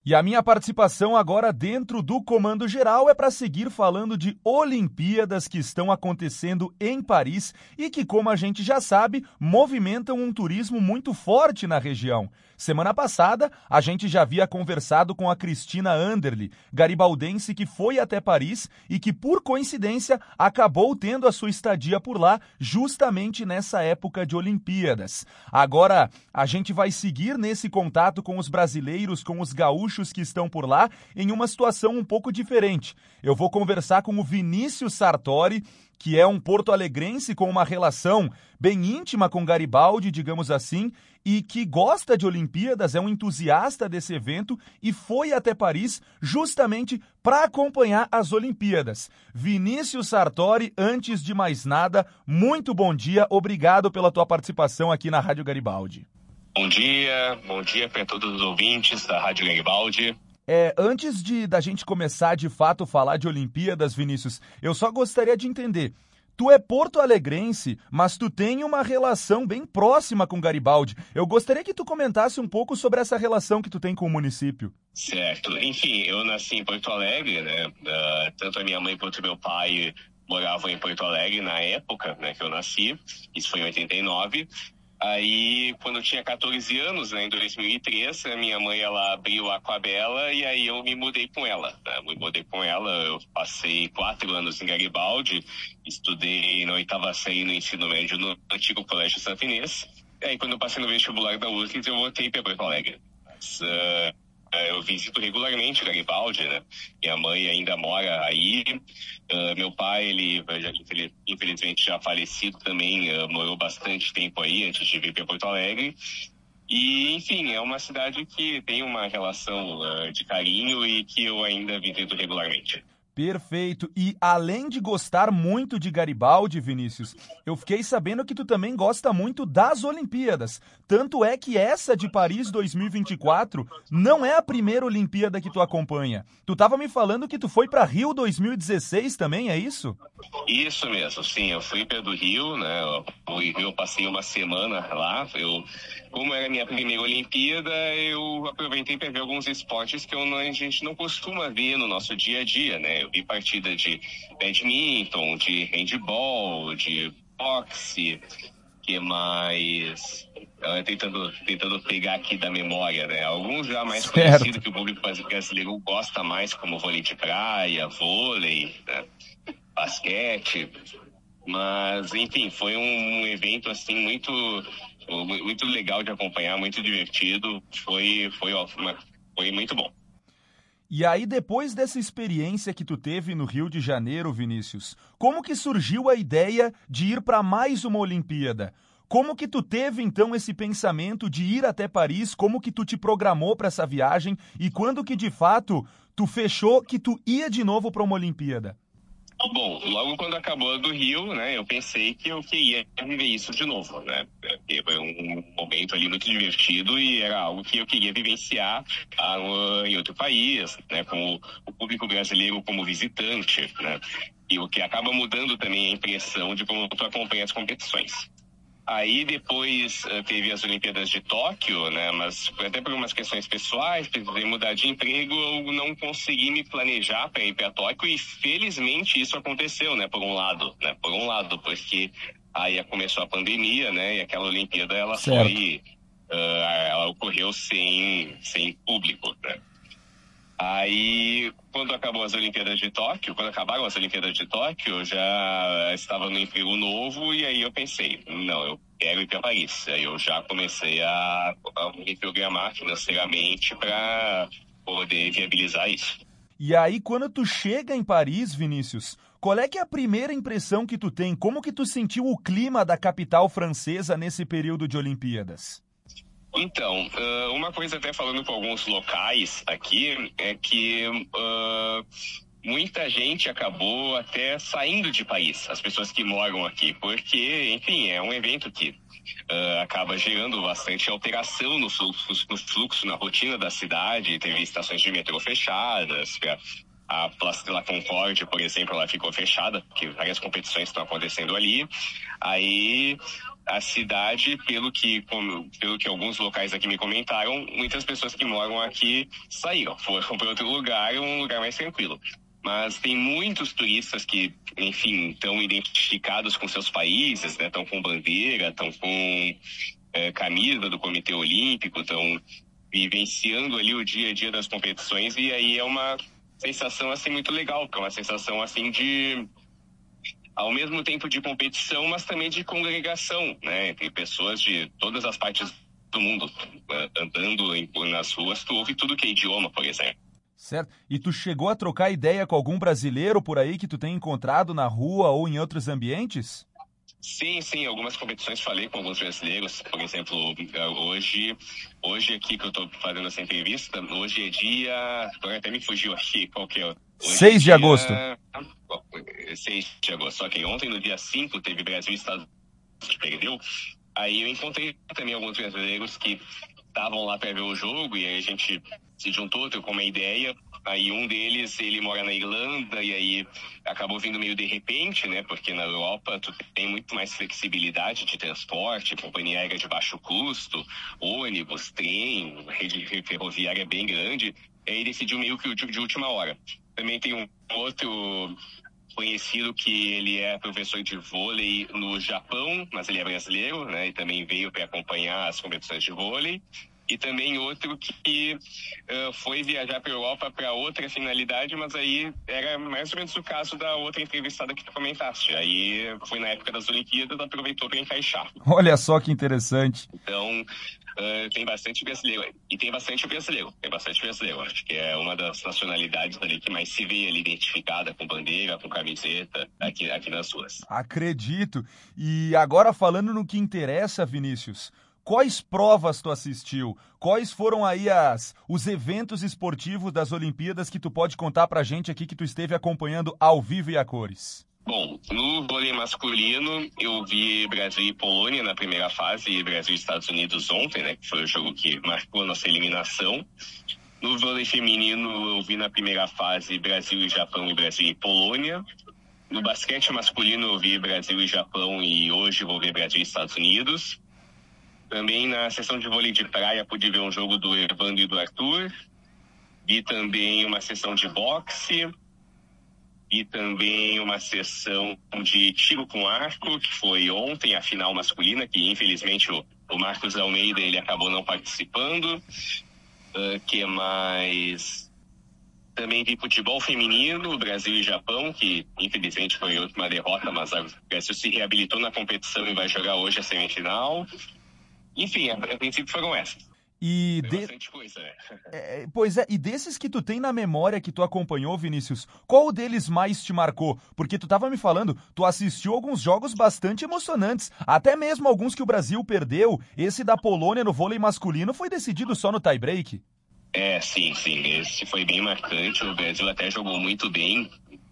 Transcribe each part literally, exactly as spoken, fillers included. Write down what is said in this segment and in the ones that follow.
E a minha participação agora dentro do Comando Geral é para seguir falando de Olimpíadas que estão acontecendo em Paris e que, como a gente já sabe, movimentam um turismo muito forte na região. Semana passada, a gente já havia conversado com a Cristina Anderle, garibaldense que foi até Paris e que, por coincidência, acabou tendo a sua estadia por lá justamente nessa época de Olimpíadas. Agora, a gente vai seguir nesse contato com os brasileiros, com os gaúchos que estão por lá, em uma situação um pouco diferente. Eu vou conversar com o Vinícius Sartori, que é um porto-alegrense com uma relação bem íntima com Garibaldi, digamos assim, e que gosta de Olimpíadas, é um entusiasta desse evento e foi até Paris justamente para acompanhar as Olimpíadas. Vinícius Sartori, antes de mais nada, muito bom dia, obrigado pela tua participação aqui na Rádio Garibaldi. Bom dia, bom dia para todos os ouvintes da Rádio Garibaldi. É, antes de da gente começar de fato falar de Olimpíadas, Vinícius, eu só gostaria de entender. Tu é porto-alegrense, mas tu tem uma relação bem próxima com Garibaldi. Eu gostaria que tu comentasse um pouco sobre essa relação que tu tem com o município. Certo. Enfim, eu nasci em Porto Alegre, né? Uh, tanto a minha mãe quanto meu pai moravam em Porto Alegre na época, né, que eu nasci. Isso foi em oitenta e nove. Aí, quando eu tinha catorze anos, né, em dois mil e três, a minha mãe, ela abriu a Aquabela e aí eu me mudei com ela. Né? Me mudei com ela, eu passei quatro anos em Garibaldi, estudei na oitava série no ensino médio no antigo Colégio Santo Inês. E aí, quando eu passei no vestibular da U F R J, eu voltei para Porto Alegre. Mas, uh, eu visito regularmente Garibaldi, né? Minha mãe ainda mora aí. Uh, meu pai, ele já, infelizmente já falecido também, uh, morou bastante tempo aí antes de vir para Porto Alegre. E, enfim, é uma cidade que tem uma relação uh, de carinho e que eu ainda visito regularmente. Perfeito. E além de gostar muito de Garibaldi, Vinícius, eu fiquei sabendo que tu também gosta muito das Olimpíadas. Tanto é que essa de Paris dois mil e vinte e quatro não é a primeira Olimpíada que tu acompanha. Tu estava me falando que tu foi para Rio dois mil e dezesseis também, é isso? Isso mesmo, sim. Eu fui para o Rio, né? Eu, eu passei uma semana lá. Eu, como era a minha primeira Olimpíada, eu aproveitei para ver alguns esportes que eu não, a gente não costuma ver no nosso dia a dia, né? Eu vi partida de badminton, de handball, de boxe, que mais... Tentando, tentando pegar aqui da memória, né? Alguns já mais conhecidos que o público brasileiro gosta mais, como vôlei de praia, vôlei, né? Basquete. Mas, enfim, foi um evento, assim, muito, muito legal de acompanhar, muito divertido. Foi, foi, uma, foi muito bom. E aí, depois dessa experiência que tu teve no Rio de Janeiro, Vinícius, como que surgiu a ideia de ir para mais uma Olimpíada? Como que tu teve, então, esse pensamento de ir até Paris? Como que tu te programou para essa viagem? E quando que, de fato, tu fechou que tu ia de novo para uma Olimpíada? Bom, logo quando acabou a do Rio, né, eu pensei que eu queria viver isso de novo, né? Porque foi um momento ali muito divertido e era algo que eu queria vivenciar uh, em outro país, né, com o público brasileiro como visitante, né? E o que acaba mudando também a impressão de como tu acompanha as competições. Aí depois teve as Olimpíadas de Tóquio, né? Mas até por umas questões pessoais, precisei mudar de emprego, eu não consegui me planejar para ir para Tóquio e felizmente isso aconteceu, né? Por um lado, né? Por um lado, porque aí começou a pandemia, né? E aquela Olimpíada ela certo. foi, uh, ela ocorreu sem sem público, né? Aí, quando acabou as Olimpíadas de Tóquio, quando acabaram as Olimpíadas de Tóquio, eu já estava no emprego novo e aí eu pensei, não, eu quero ir para Paris. Aí eu já comecei a, a me programar financeiramente para poder viabilizar isso. E aí, quando tu chega em Paris, Vinícius, qual é que é a primeira impressão que tu tem? Como que tu sentiu o clima da capital francesa nesse período de Olimpíadas? Então, uh, uma coisa até falando com alguns locais aqui é que uh, muita gente acabou até saindo de Paris, as pessoas que moram aqui, porque, enfim, é um evento que uh, acaba gerando bastante alteração no fluxo, no fluxo, na rotina da cidade. Teve estações de metrô fechadas, pra, a Place de la Concorde, por exemplo, ela ficou fechada, porque várias competições estão acontecendo ali. Aí a cidade, pelo que, como, pelo que alguns locais aqui me comentaram, muitas pessoas que moram aqui saíram, foram para outro lugar, um lugar mais tranquilo. Mas tem muitos turistas que, enfim, estão identificados com seus países, né? Estão com bandeira, estão com é, camisa do Comitê Olímpico, estão vivenciando ali o dia a dia das competições, e aí é uma sensação assim muito legal, porque é uma sensação assim de, ao mesmo tempo de competição, mas também de congregação, né? Entre pessoas de todas as partes do mundo, andando em, nas ruas, tu ouve tudo que é idioma, por exemplo. Certo. E tu chegou a trocar ideia com algum brasileiro por aí que tu tem encontrado na rua ou em outros ambientes? Sim, sim, algumas competições falei com alguns brasileiros, por exemplo, hoje, hoje aqui que eu tô fazendo essa entrevista, hoje é dia, agora até me fugiu aqui, qual que é? seis de agosto. seis de agosto, ok, ontem no dia cinco teve Brasil e Estados Unidos que perdeu, aí eu encontrei também alguns brasileiros que estavam lá para ver o jogo e aí a gente se juntou, trocou uma ideia. Aí um deles, ele mora na Irlanda e aí acabou vindo meio de repente, né? Porque na Europa tu tem muito mais flexibilidade de transporte, companhia aérea de baixo custo, ônibus, trem, rede ferroviária bem grande. E aí decidiu meio que de última hora. Também tem um outro conhecido que ele é professor de vôlei no Japão, mas ele é brasileiro, né? E também veio para acompanhar as competições de vôlei. E também outro que uh, foi viajar para a Europa para outra finalidade, mas aí era mais ou menos o caso da outra entrevistada que tu comentaste. Aí foi na época das Olimpíadas, aproveitou para encaixar. Olha só que interessante. Então, uh, tem bastante brasileiro. E tem bastante brasileiro, tem bastante brasileiro. Acho que é uma das nacionalidades ali que mais se vê ali identificada com bandeira, com camiseta, aqui, aqui nas ruas. Acredito. E agora falando no que interessa, Vinícius, quais provas tu assistiu? Quais foram aí as, os eventos esportivos das Olimpíadas que tu pode contar pra gente aqui que tu esteve acompanhando ao vivo e a cores? Bom, no vôlei masculino, eu vi Brasil e Polônia na primeira fase e Brasil e Estados Unidos ontem, né? Que foi o jogo que marcou a nossa eliminação. No vôlei feminino, eu vi na primeira fase Brasil e Japão e Brasil e Polônia. No basquete masculino, eu vi Brasil e Japão e hoje vou ver Brasil e Estados Unidos. Também na sessão de vôlei de praia pude ver um jogo do Evandro e do Arthur. Vi também uma sessão de boxe. E também uma sessão de tiro com arco, que foi ontem, a final masculina, que infelizmente o, o Marcos Almeida ele acabou não participando. Uh, que mais? Também vi futebol feminino, Brasil e Japão, que infelizmente foi uma derrota, mas o Brasil se reabilitou na competição e vai jogar hoje a semifinal. Enfim, a, a princípio foram essas. E Tem de... bastante coisa, né? É, pois é, e desses que tu tem na memória que tu acompanhou, Vinícius, qual deles mais te marcou? Porque tu tava me falando, tu assistiu alguns jogos bastante emocionantes, até mesmo alguns que o Brasil perdeu. Esse da Polônia no vôlei masculino foi decidido só no tie-break. É, sim, sim, esse foi bem marcante, o Brasil até jogou muito bem,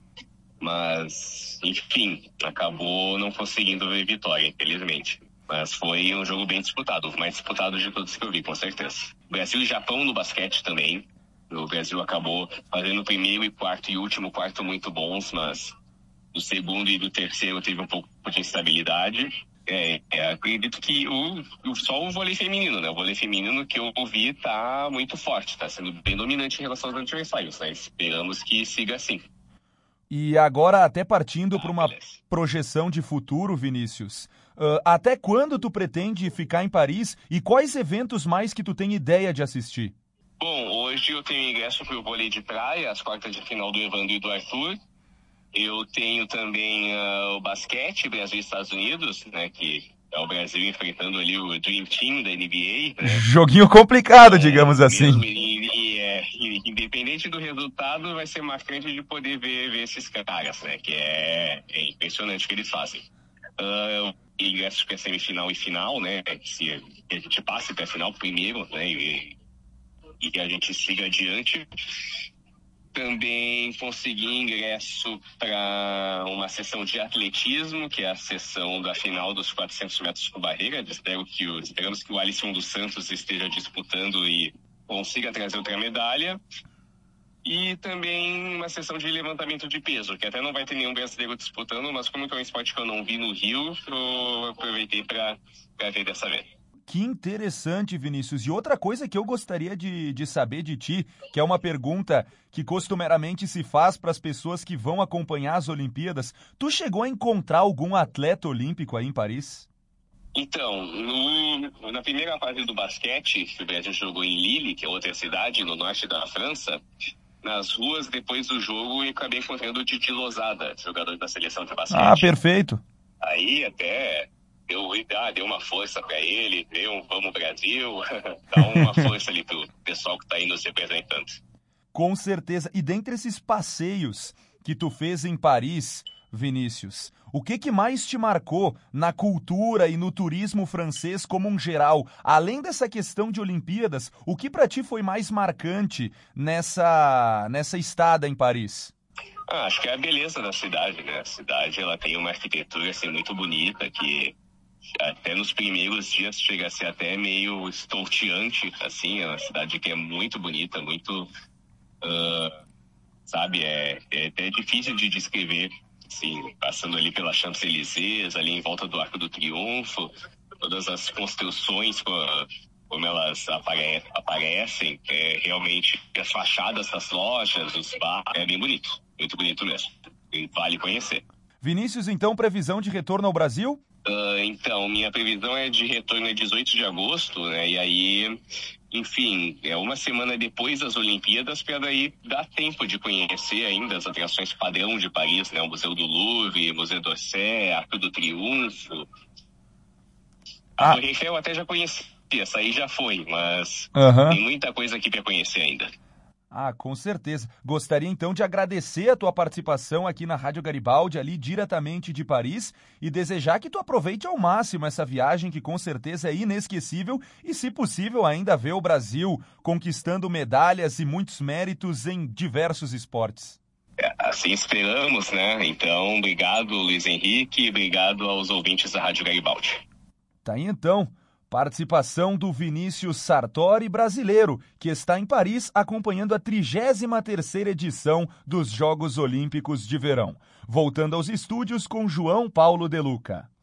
mas, enfim, acabou não conseguindo ver vitória, infelizmente. Mas foi um jogo bem disputado, o mais disputado de todos que eu vi, com certeza. Brasil e Japão no basquete também. O Brasil acabou fazendo o primeiro e quarto e último quarto muito bons, mas do segundo e do terceiro teve um pouco de instabilidade. É, é, acredito que o, o, só o vôlei feminino, né? O vôlei feminino que eu vi tá muito forte, tá sendo bem dominante em relação aos adversários, né? Esperamos que siga assim. E agora, até partindo ah, para uma beleza. projeção de futuro, Vinícius, uh, até quando tu pretende ficar em Paris e quais eventos mais que tu tem ideia de assistir? Bom, hoje eu tenho ingresso para o vôlei de praia, as quartas de final do Evandro e do Arthur. Eu tenho também uh, o basquete, Brasil e Estados Unidos, né, que é o Brasil enfrentando ali o Dream Team da N B A. Né? Joguinho complicado, é, digamos assim. Mesmo, e, e, é, independente do resultado, vai ser marcante de poder ver, ver esses caras, né, que é, é impressionante o que eles fazem. Uh, ingressos para semifinal e final, né, se a gente passe para a final primeiro, né, e, e a gente siga adiante. Também consegui ingresso para uma sessão de atletismo, que é a sessão da final dos quatrocentos metros com barreira. Espero que o, esperamos que o, Alisson dos Santos esteja disputando e consiga trazer outra medalha. E também uma sessão de levantamento de peso, que até não vai ter nenhum brasileiro disputando, mas como é um esporte que eu não vi no Rio, eu aproveitei para ver dessa vez. Que interessante, Vinícius. E outra coisa que eu gostaria de, de saber de ti, que é uma pergunta que costumeiramente se faz para as pessoas que vão acompanhar as Olimpíadas, tu chegou a encontrar algum atleta olímpico aí em Paris? Então, no, na primeira fase do basquete, que o Brasil jogou em Lille, que é outra cidade no norte da França, nas ruas, depois do jogo, eu acabei encontrando o Didi Lozada, jogador da seleção de basquete. Ah, perfeito. Aí até deu, ah, deu uma força para ele, deu um Vamos Brasil, dá uma força ali pro pessoal que tá aí nos representando. Com certeza. E dentre esses passeios que tu fez em Paris, Vinícius, o que que mais te marcou na cultura e no turismo francês como um geral? Além dessa questão de Olimpíadas, o que para ti foi mais marcante nessa, nessa estada em Paris? Ah, acho que é a beleza da cidade, né? A cidade, ela tem uma arquitetura assim, muito bonita, que até nos primeiros dias chega a ser até meio estonteante, assim, é uma cidade que é muito bonita, muito, uh, sabe, é, é até difícil de descrever. Assim, passando ali pela Champs-Élysées, ali em volta do Arco do Triunfo, todas as construções como elas apare- aparecem, é, realmente as fachadas das lojas, os bares, é bem bonito, muito bonito mesmo, e vale conhecer. Vinícius, então, previsão de retorno ao Brasil? Uh, então, minha previsão é de retorno a dezoito de agosto, né, e aí... Enfim, é uma semana depois das Olimpíadas para daí dar tempo de conhecer ainda as atrações padrão de Paris, né? O Museu do Louvre, Museu d'Orsay, Arco do Triunfo. A Torre Eiffel eu até já conheci, essa aí já foi, mas uhum. Tem muita coisa aqui para conhecer ainda. Ah, com certeza. Gostaria então de agradecer a tua participação aqui na Rádio Garibaldi, ali diretamente de Paris, e desejar que tu aproveite ao máximo essa viagem que com certeza é inesquecível e, se possível, ainda ver o Brasil conquistando medalhas e muitos méritos em diversos esportes. É, assim esperamos, né? Então, obrigado, Luiz Henrique, obrigado aos ouvintes da Rádio Garibaldi. Tá aí então. Participação do Vinícius Sartori, brasileiro, que está em Paris acompanhando a trigésima terceira edição dos Jogos Olímpicos de Verão. Voltando aos estúdios com João Paulo De Luca.